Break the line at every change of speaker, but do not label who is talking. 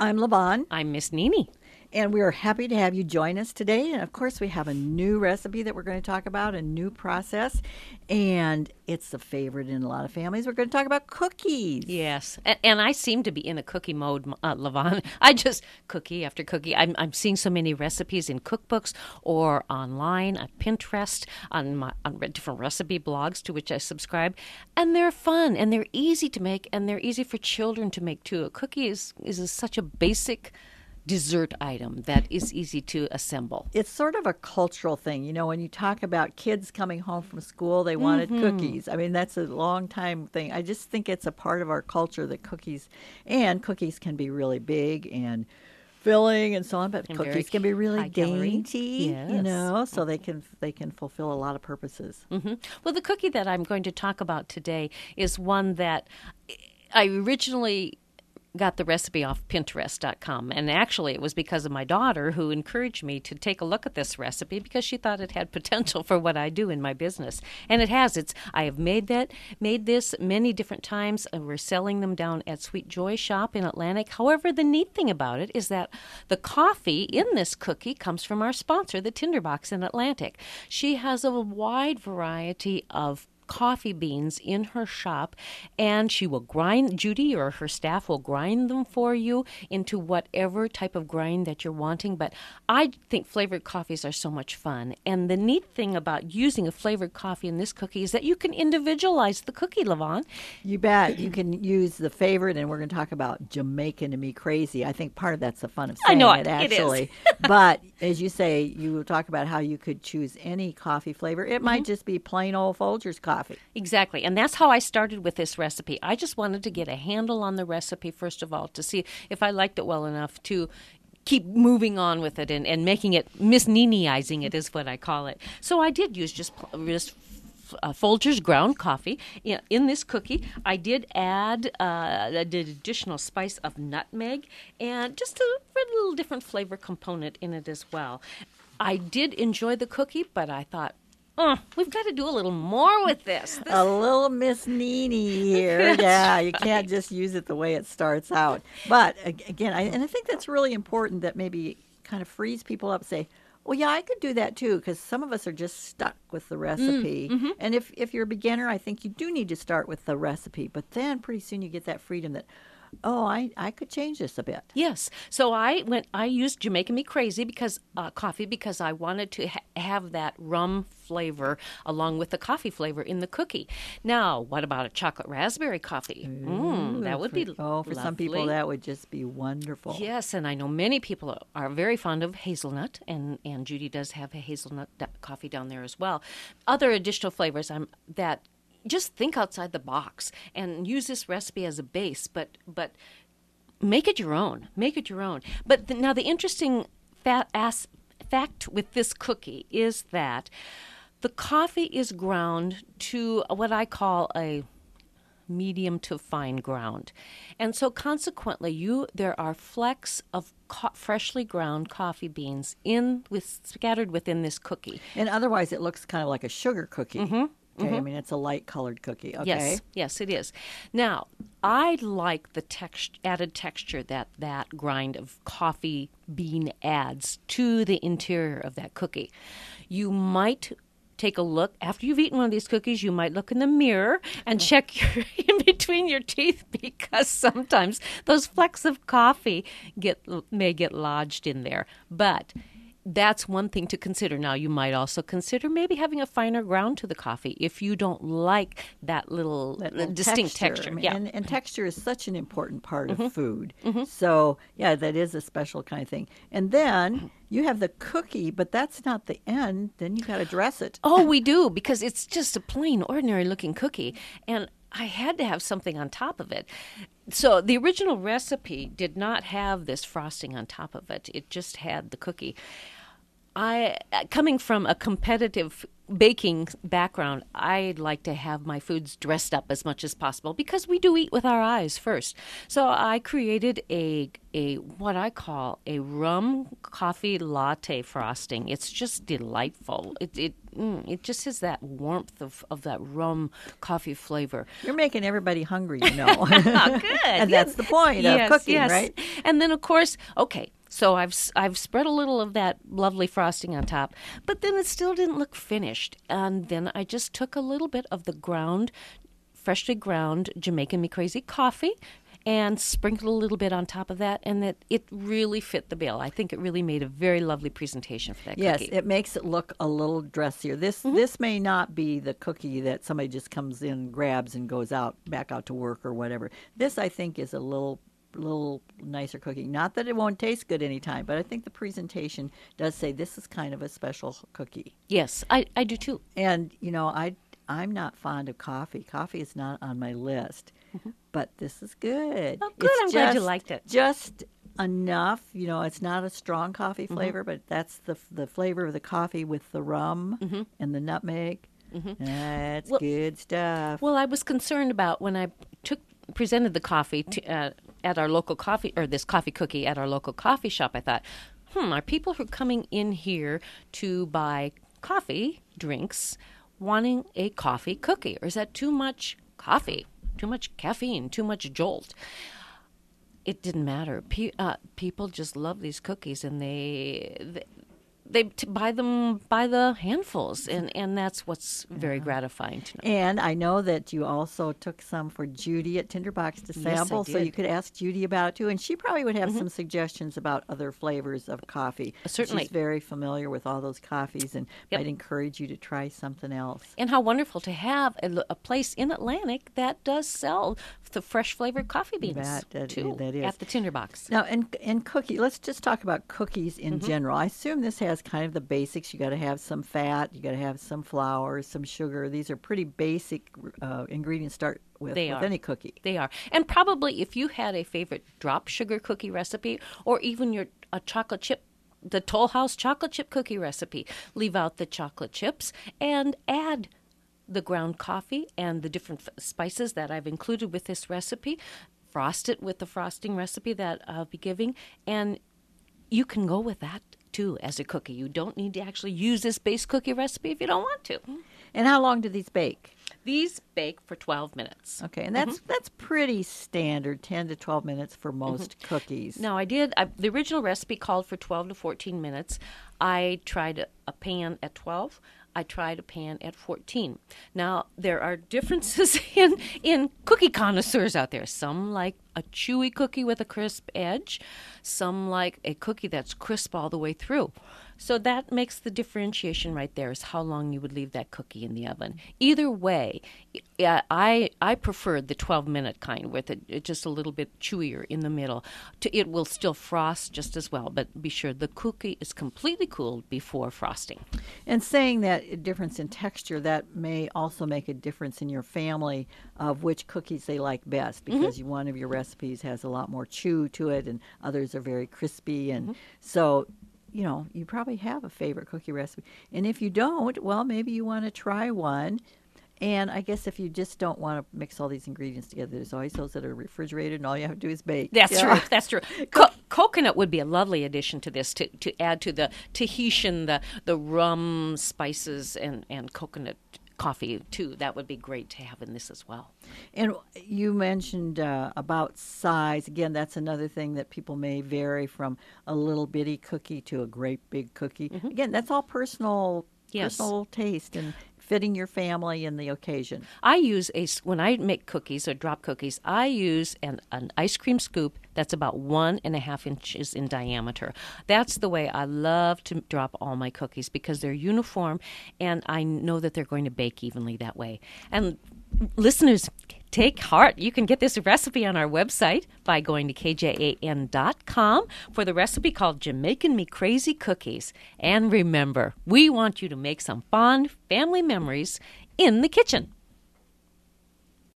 I'm Levon,
I'm Miss Nini.
and we are happy to have you join us today. And of course, we have a new recipe that we're going to talk about, a new process, and it's a favorite in a lot of families. We're going to talk about cookies.
Yes, and I seem to be in a cookie mode, Levon. I just cookie after cookie. I'm seeing so many recipes in cookbooks or online on Pinterest, on different recipe blogs to which I subscribe, and they're fun and they're easy to make and they're easy for children to make too. A cookie is such a basic dessert item that is easy to assemble.
It's sort of a cultural thing. You know, when you talk about kids coming home from school, they wanted cookies. I mean, that's a long time thing. I just think it's a part of our culture that cookies can be really big and filling and so on, but
And
cookies can be really
high calorie.
dainty,
Yes.
so they can fulfill a lot of purposes.
Well, the cookie that I'm going to talk about today is one that I originally got the recipe off Pinterest.com. And actually, it was because of my daughter who encouraged me to take a look at this recipe because she thought it had potential for what I do in my business. And it has. I have made this many different times. We're selling them down at Sweet Joy Shop in Atlantic. However, the neat thing about it is that the coffee in this cookie comes from our sponsor, the Tinderbox in Atlantic. She has a wide variety of coffee beans in her shop, and Judy or her staff will grind them for you into whatever type of grind that you're wanting. But I think flavored coffees are so much fun. And the neat thing about using a flavored coffee in this cookie is that you can individualize the cookie, Levon.
You bet. You can use the favorite, and we're going to talk about Jamaican to me crazy. I think part of that's the fun of saying it, actually. But as you say, you will talk about how you could choose any coffee flavor. It might just be plain old Folgers coffee.
Exactly. And that's how I started with this recipe. I just wanted to get a handle on the recipe, first of all, to see if I liked it well enough to keep moving on with it and making it, Miss Nini-izing it is what I call it. So I did use just Folgers ground coffee in this cookie. I did add the additional spice of nutmeg and just a little different flavor component in it as well. I did enjoy the cookie, but I thought, we've got to do a little more with this.
A little Miss Nini here. Yeah, you can't just use it the way it starts out. But again, I think that's really important that maybe kind of frees people up, say, well, yeah, I could do that too, because some of us are just stuck with the recipe. And if you're a beginner, I think you do need to start with the recipe. But then pretty soon you get that freedom that, I could change this a bit.
Yes. So I used Jamaican Me Crazy coffee because I wanted to have that rum flavor along with the coffee flavor in the cookie. Now, what about a chocolate raspberry coffee? That would be
for some people that would just be wonderful.
Yes, and I know many people are very fond of hazelnut, and Judy does have a hazelnut coffee down there as well. Other additional flavors that just think outside the box and use this recipe as a base, but make it your own. Make it your own. But now the interesting fact with this cookie is that the coffee is ground to what I call a medium to fine ground. And so consequently, there are flecks of freshly ground coffee beans scattered within this cookie.
And otherwise it looks kind of like a sugar cookie. Okay, I mean, it's a light-colored cookie, okay?
Yes, it is. Now, I like the added texture that grind of coffee bean adds to the interior of that cookie. You might take a look. After you've eaten one of these cookies, you might look in the mirror and check in between your teeth because sometimes those flecks of coffee may get lodged in there. But that's one thing to consider. Now, you might also consider maybe having a finer ground to the coffee if you don't like that little distinct texture.
I mean, and texture is such an important part of food. So, yeah, that is a special kind of thing. And then you have the cookie, but that's not the end. Then you got to dress it.
Oh, we do, because it's just a plain, ordinary-looking cookie. And I had to have something on top of it. So the original recipe did not have this frosting on top of it. It just had the cookie. Coming from a competitive baking background, I like to have my foods dressed up as much as possible because we do eat with our eyes first. So I created a what I call a rum coffee latte frosting. It's just delightful. It just has that warmth of that rum coffee flavor.
You're making everybody hungry,
Good.
And that's the point of cooking, right?
And then, of course, okay. So I've spread a little of that lovely frosting on top, but then it still didn't look finished. And then I just took a little bit of the freshly ground Jamaican Me Crazy coffee and sprinkled a little bit on top of that, and that it really fit the bill. I think it really made a very lovely presentation for that cookie.
Yes, it makes it look a little dressier. This may not be the cookie that somebody just comes in, grabs, and goes back out to work or whatever. This, I think, is a little nicer cookie. Not that it won't taste good anytime, but I think the presentation does say this is kind of a special cookie.
Yes, I do too.
And, I'm not fond of coffee. Coffee is not on my list, but this is good.
Oh, good. I'm glad you liked it.
Just enough. It's not a strong coffee flavor, but that's the flavor of the coffee with the rum and the nutmeg. That's good stuff.
Well, I was concerned about when I presented the coffee at our local coffee, or this coffee cookie at our local coffee shop. I thought, are people who are coming in here to buy coffee drinks wanting a coffee cookie, or is that too much coffee, too much caffeine, too much jolt? It didn't matter. People just love these cookies, and they buy them by the handfuls, and that's what's very gratifying to know.
And I know that you also took some for Judy at Tinderbox to sample,
Yes, I did.
so you could ask Judy about it too, and she probably would have some suggestions about other flavors of coffee.
Certainly.
She's very familiar with all those coffees, and
Yep.
might encourage you to try something else.
And how wonderful to have a place in Atlantic that does sell the fresh flavored coffee beans too,
that is.
at the Tinderbox.
Now, and cookie. Let's just talk about cookies in general. I assume this has kind of the basics. You got to have some fat. You got to have some flour, some sugar. These are pretty basic ingredients to start with any cookie.
They are. And probably if you had a favorite drop sugar cookie recipe, or even a chocolate chip, the Toll House chocolate chip cookie recipe, leave out the chocolate chips and add the ground coffee and the different spices that I've included with this recipe. Frost it with the frosting recipe that I'll be giving, and you can go with that too as a cookie. You don't need to actually use this base cookie recipe if you don't want to.
And how long do these bake?
These bake for 12 minutes.
Okay, and that's pretty standard, 10 to 12 minutes for most cookies.
Now, the original recipe called for 12 to 14 minutes. I tried a pan at 12. I tried a pan at 14. Now, there are differences in cookie connoisseurs out there. Some like a chewy cookie with a crisp edge. Some like a cookie that's crisp all the way through. So that makes the differentiation right there, is how long you would leave that cookie in the oven. Either way, I preferred the 12-minute kind with it just a little bit chewier in the middle. It will still frost just as well, but be sure the cookie is completely cooled before frosting.
And saying that difference in texture, that may also make a difference in your family of which cookies they like best, because one of your recipes has a lot more chew to it and others are very crispy. And so, you probably have a favorite cookie recipe. And if you don't, well, maybe you want to try one. And I guess if you just don't want to mix all these ingredients together, there's always those that are refrigerated, and all you have to do is bake.
That's true. That's true. Coconut would be a lovely addition to this, to add to the Tahitian, the rum, spices, and coconut coffee, too. That would be great to have in this as well.
And you mentioned about size. Again, that's another thing that people may vary from a little bitty cookie to a great big cookie. Again, that's all personal taste and fitting your family and the occasion.
When I make cookies or drop cookies, I use an ice cream scoop that's about 1.5 inches in diameter. That's the way I love to drop all my cookies, because they're uniform and I know that they're going to bake evenly that way. And listeners, take heart. You can get this recipe on our website by going to kjan.com for the recipe called Jamaican Me Crazy Cookies. And remember, we want you to make some fond family memories in the kitchen.